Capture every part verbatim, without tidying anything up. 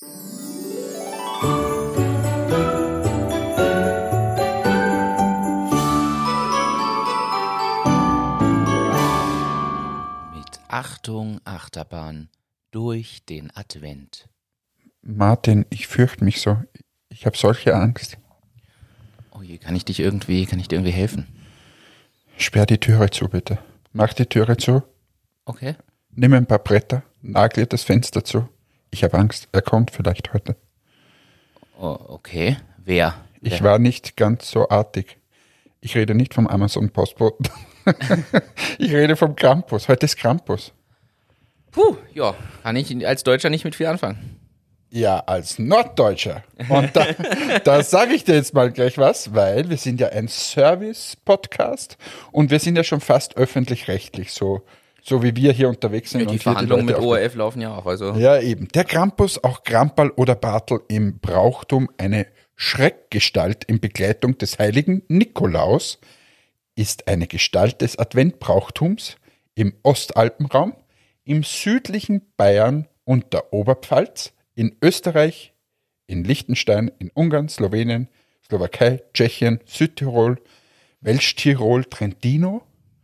Achtung, Achterbahn, durch den Advent. Martin, ich fürchte mich so. Ich habe solche Angst. Oh je, kann ich dich irgendwie, kann ich dir irgendwie helfen? Sperr die Türe zu, bitte. Mach die Türe zu. Okay. Nimm ein paar Bretter, nagle das Fenster zu. Ich habe Angst, er kommt vielleicht heute. Oh, okay. Wer? Ich Wer? war nicht ganz so artig. Ich rede nicht vom Amazon-Postboten. Ich rede vom Krampus. Heute ist Krampus. Puh, ja, kann ich als Deutscher nicht mit viel anfangen. Ja, als Norddeutscher. Und da, da sage ich dir jetzt mal gleich was, weil wir sind ja ein Service-Podcast und wir sind ja schon fast öffentlich-rechtlich, so, so wie wir hier unterwegs sind. Ja, die und hier Verhandlungen die mit Leute O R F laufen ja auch. Also. Ja, eben. Der Krampus, auch Kramperl oder Bartel im Brauchtum, eine Schreckgestalt in Begleitung des heiligen Nikolaus, ist eine Gestalt des Adventbrauchtums im Ostalpenraum, im südlichen Bayern und der Oberpfalz, in Österreich, in Liechtenstein, in Ungarn, Slowenien, Slowakei, Tschechien, Südtirol, Welschtirol, Trentino,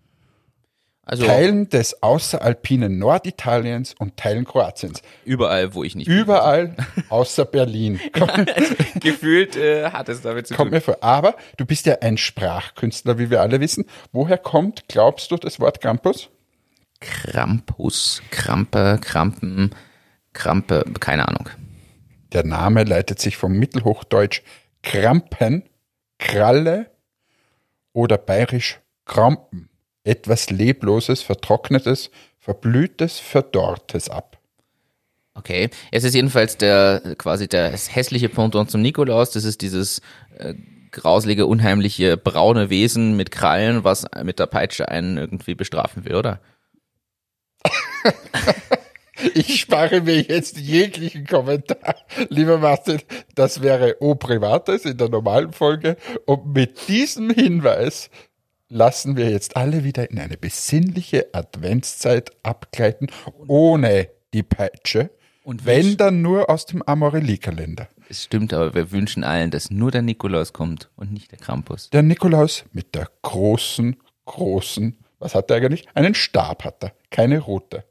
Also Teilen des außeralpinen Norditaliens und Teilen Kroatiens. überall, wo ich nicht Überall außer Berlin. bin. Gefühlt äh, hat es damit zu Kommt tun. mir vor. Aber du bist ja ein Sprachkünstler, wie wir alle wissen. Woher kommt, glaubst du, das Wort Krampus? Krampus, Krampe, Krampen, Krampe, keine Ahnung. Der Name leitet sich vom Mittelhochdeutsch Krampen, Kralle oder bayerisch Krampen, etwas Lebloses, Vertrocknetes, Verblühtes, Verdorrtes ab. Okay, es ist jedenfalls der quasi das hässliche Pendant zum Nikolaus. Das ist dieses äh, grauselige, unheimliche, braune Wesen mit Krallen, was mit der Peitsche einen irgendwie bestrafen will, oder? Ich spare mir jetzt jeglichen Kommentar. Lieber Martin, das wäre O Privates in der normalen Folge. Und mit diesem Hinweis lassen wir jetzt alle wieder in eine besinnliche Adventszeit abgleiten, ohne die Peitsche. Und wenn dann nur aus dem Amorelie-Kalender. Es stimmt, aber wir wünschen allen, dass nur der Nikolaus kommt und nicht der Krampus. Der Nikolaus mit der großen, großen, was hat er eigentlich? Einen Stab hat er, keine Rute.